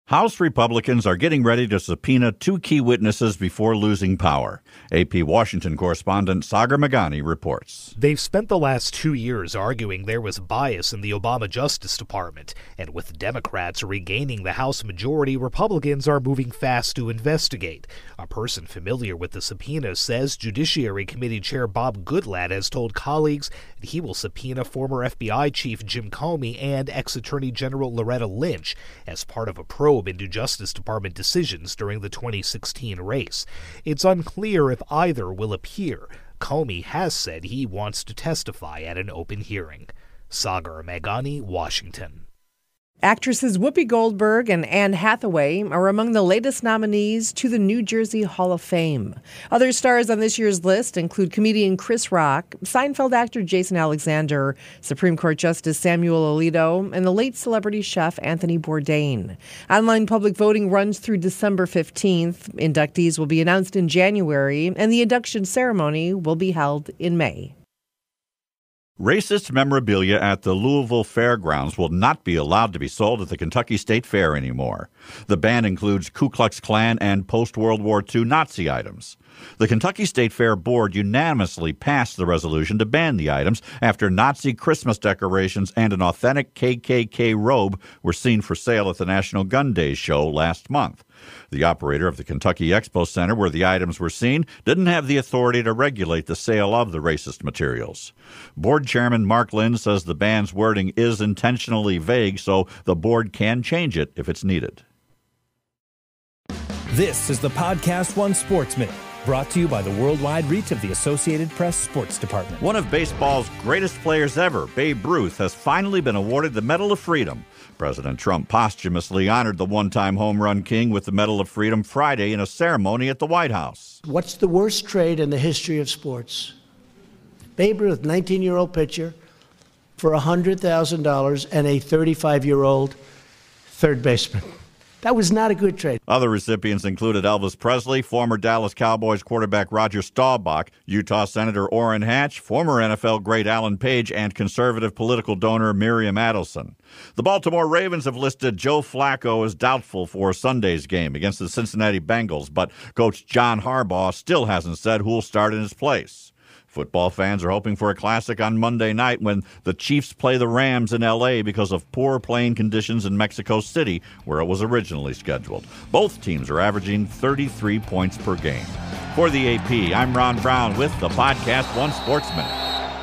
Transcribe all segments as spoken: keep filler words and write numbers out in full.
House Republicans are getting ready to subpoena two key witnesses before losing power. A P Washington correspondent Sagar Meghani reports. They've spent the last two years arguing there was bias in the Obama Justice Department, and with Democrats regaining the House majority, Republicans are moving fast to investigate. A person familiar with the subpoena says Judiciary Committee Chair Bob Goodlatte has told colleagues that he will subpoena former F B I Chief Jim Comey and ex-Attorney General Loretta Lynch as part of a probe into Justice Department decisions during the twenty sixteen race. It's unclear if either will appear. Comey has said he wants to testify at an open hearing. Sagar Meghani, Washington. Actresses Whoopi Goldberg and Anne Hathaway are among the latest nominees to the New Jersey Hall of Fame. Other stars on this year's list include comedian Chris Rock, Seinfeld actor Jason Alexander, Supreme Court Justice Samuel Alito, and the late celebrity chef Anthony Bourdain. Online public voting runs through December fifteenth. Inductees will be announced in January, and the induction ceremony will be held in May. Racist memorabilia at the Louisville Fairgrounds will not be allowed to be sold at the Kentucky State Fair anymore. The ban includes Ku Klux Klan and post-World War Two Nazi items. The Kentucky State Fair Board unanimously passed the resolution to ban the items after Nazi Christmas decorations and an authentic K K K robe were seen for sale at the National Gun Days show last month. The operator of the Kentucky Expo Center, where the items were seen, didn't have the authority to regulate the sale of the racist materials. Board Chairman Mark Lynn says the ban's wording is intentionally vague, so the board can change it if it's needed. This is the Podcast One Sports Minute, brought to you by the worldwide reach of the Associated Press Sports Department. One of baseball's greatest players ever, Babe Ruth, has finally been awarded the Medal of Freedom. President Trump posthumously honored the one-time home run king with the Medal of Freedom Friday in a ceremony at the White House. What's the worst trade in the history of sports? Babe Ruth, nineteen-year-old pitcher, for one hundred thousand dollars, and a thirty-five-year-old third baseman. That was not a good trade. Other recipients included Elvis Presley, former Dallas Cowboys quarterback Roger Staubach, Utah Senator Orrin Hatch, former N F L great Alan Page, and conservative political donor Miriam Adelson. The Baltimore Ravens have listed Joe Flacco as doubtful for Sunday's game against the Cincinnati Bengals, but Coach John Harbaugh still hasn't said who'll start in his place. Football fans are hoping for a classic on Monday night when the Chiefs play the Rams in L A because of poor playing conditions in Mexico City, where it was originally scheduled. Both teams are averaging thirty-three points per game. For the A P, I'm Ron Brown with the Podcast One Sports Minute.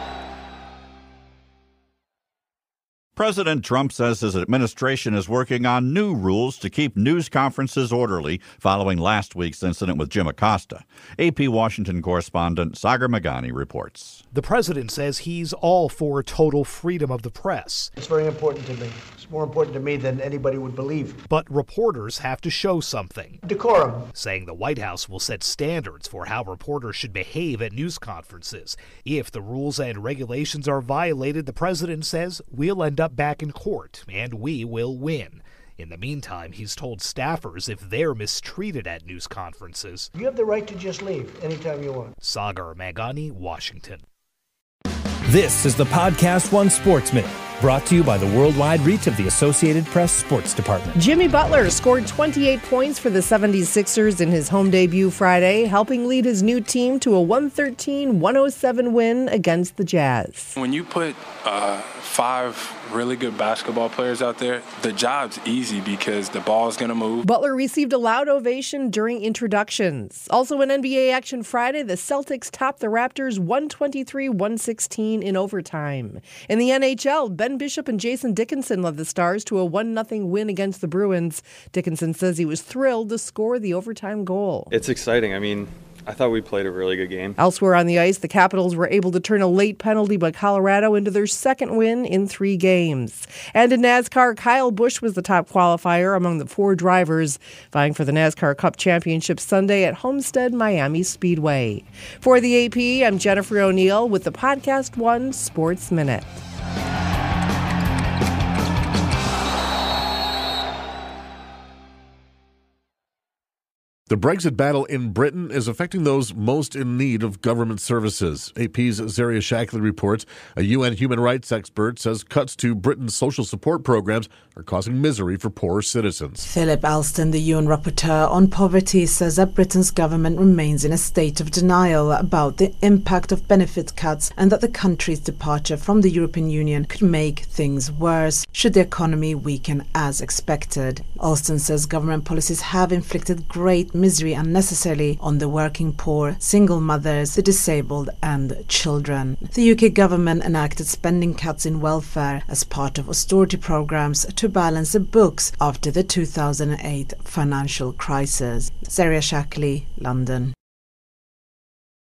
President Trump says his administration is working on new rules to keep news conferences orderly following last week's incident with Jim Acosta. A P Washington correspondent Sagar Meghani reports. The president says he's all for total freedom of the press. It's very important to me. It's more important to me than anybody would believe. But reporters have to show something. Decorum. Saying the White House will set standards for how reporters should behave at news conferences. If the rules and regulations are violated, the president says we'll end up back in court, and we will win. In the meantime, he's told staffers if they're mistreated at news conferences, you have the right to just leave anytime you want. Sagar Meghani, Washington. This is the Podcast One Sports Minute, brought to you by the worldwide reach of the Associated Press Sports Department. Jimmy Butler scored twenty-eight points for the seventy-sixers in his home debut Friday, helping lead his new team to a one thirteen one oh seven win against the Jazz. When you put uh, five really good basketball players out there, the job's easy because the ball's going to move. Butler received a loud ovation during introductions. Also in N B A action Friday, the Celtics topped the Raptors one twenty-three one sixteen in overtime. In the N H L, Ben Bishop and Jason Dickinson led the Stars to a one nothing win against the Bruins. Dickinson says he was thrilled to score the overtime goal. It's exciting. I mean, I thought we played a really good game. Elsewhere on the ice, the Capitals were able to turn a late penalty by Colorado into their second win in three games. And in NASCAR, Kyle Busch was the top qualifier among the four drivers vying for the NASCAR Cup Championship Sunday at Homestead Miami Speedway. For the A P, I'm Jennifer O'Neill with the Podcast One Sports Minute. The Brexit battle in Britain is affecting those most in need of government services. A P's Zaria Shackley reports a U N human rights expert says cuts to Britain's social support programs are causing misery for poorer citizens. Philip Alston, the U N rapporteur on poverty, says that Britain's government remains in a state of denial about the impact of benefit cuts and that the country's departure from the European Union could make things worse should the economy weaken as expected. Alston says government policies have inflicted great misery unnecessarily on the working poor, single mothers, the disabled and children. The U K government enacted spending cuts in welfare as part of austerity programs to balance the books after the two thousand eight financial crisis. Zaria Shackley, London.